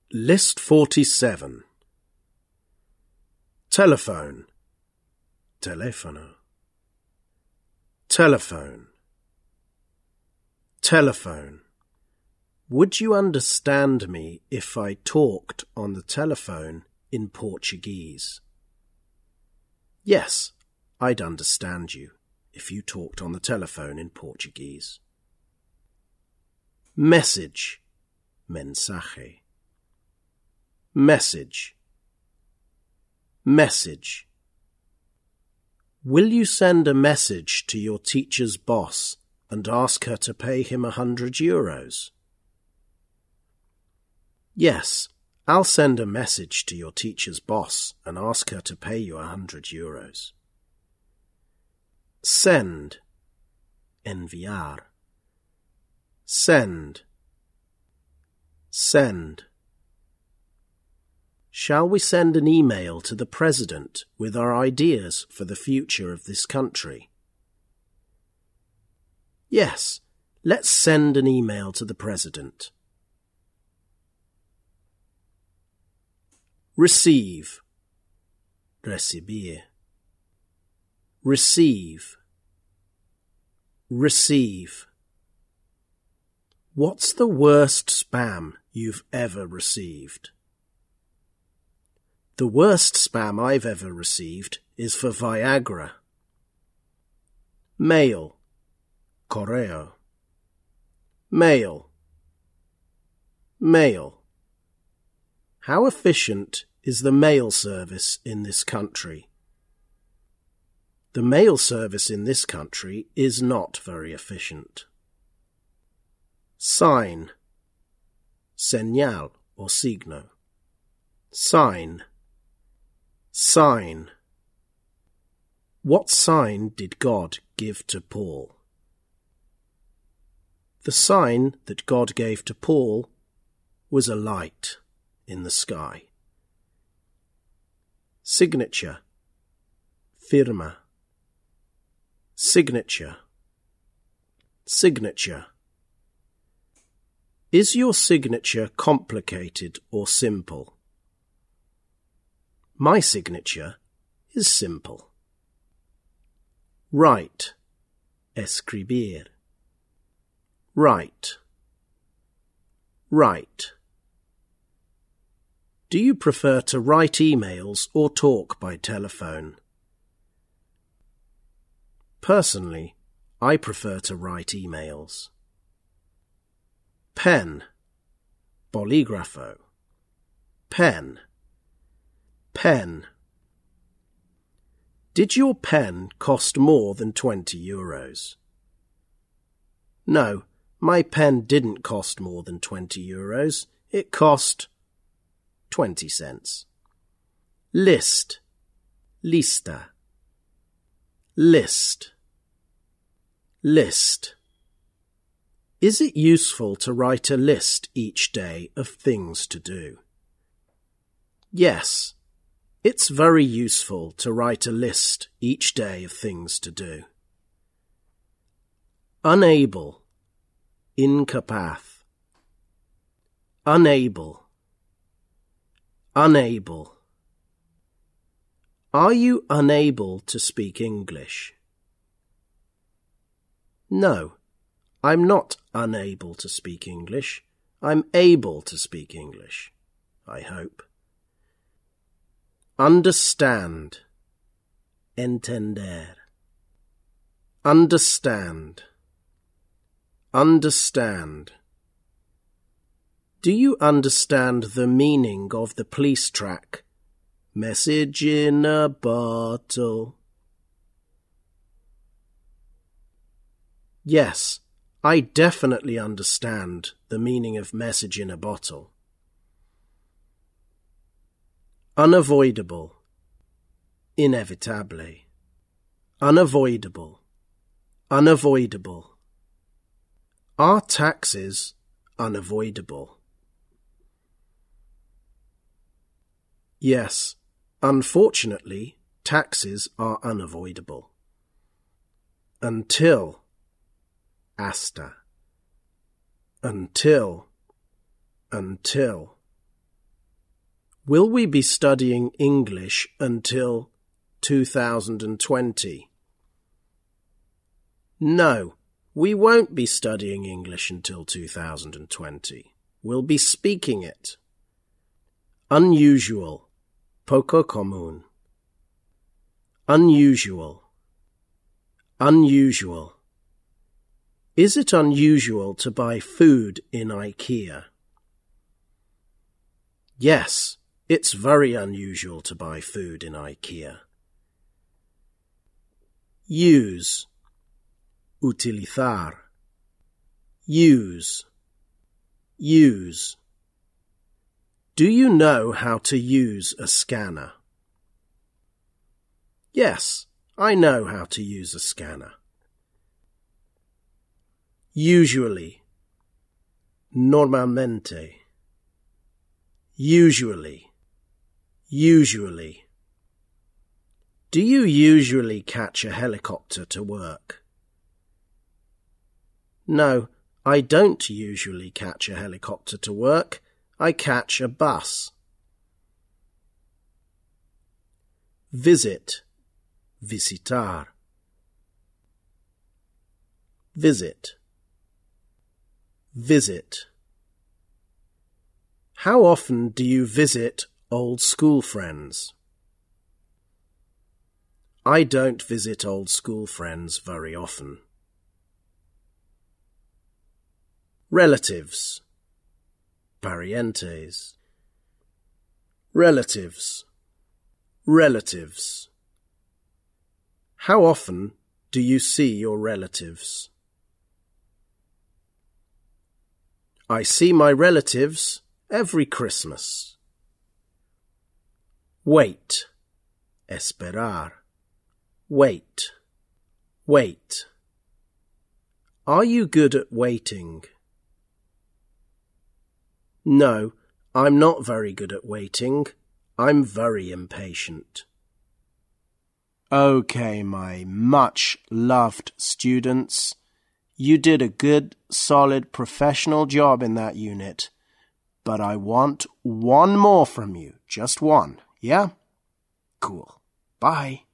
List 47. Telephone, telefono. Telephone, telephone. Would you understand me if I talked on the telephone in Portuguese? Yes, I'd understand you if you talked on the telephone in Portuguese. Message, mensaje. Message, message. Will you send a message to your teacher's boss and ask her to pay him €100? Yes, I'll send a message to your teacher's boss and ask her to pay you €100. Send, enviar. Send, send. Shall we send an email to the President with our ideas for the future of this country? Yes, let's send an email to the President. Receive, recibir. Receive, receive. What's the worst spam you've ever received? The worst spam I've ever received is for Viagra. Mail, correo. Mail, mail. How efficient is the mail service in this country? The mail service in this country is not very efficient. Sign, señal or signo. Sign, sign. What sign did God give to Paul? The sign that God gave to Paul was a light in the sky. Signature, firma. Signature, signature. Is your signature complicated or simple? My signature is simple. Write, escribir. Write, write. Do you prefer to write emails or talk by telephone? Personally, I prefer to write emails. Pen, bolígrafo. Pen, pen. Did your pen cost more than €20? No, my pen didn't cost more than €20. It cost 20 cents. List, lista. List, list. Is it useful to write a list each day of things to do? Yes, it's very useful to write a list each day of things to do. Unable, incapaz. Unable, unable. Are you unable to speak English? No, I'm not unable to speak English. I'm able to speak English, I hope. Understand, entender. Understand, understand. Do you understand the meaning of the police track? Message in a bottle. Yes, I definitely understand the meaning of message in a bottle. Unavoidable, inevitable. Unavoidable, unavoidable. Are taxes unavoidable? Yes, unfortunately, taxes are unavoidable. Until, hasta. Until, until. Will we be studying English until 2020? No, we won't be studying English until 2020. We'll be speaking it. Unusual, poco común. Unusual, unusual. Is it unusual to buy food in IKEA? Yes, it's very unusual to buy food in IKEA. Use, utilizar. Use, use. Do you know how to use a scanner? Yes, I know how to use a scanner. Usually, normalmente. Usually, usually. Do you usually catch a helicopter to work? No, I don't usually catch a helicopter to work. I catch a bus. Visit, visitar. Visit, visit. How often do you visit old school friends? I don't visit old school friends very often. Relatives, parientes. Relatives, relatives. How often do you see your relatives? I see my relatives every Christmas. Wait, esperar. Wait, wait. Are you good at waiting? No, I'm not very good at waiting. I'm very impatient. Okay, my much-loved students. You did a good, solid, professional job in that unit. But I want one more from you. Just one, yeah? Cool. Bye.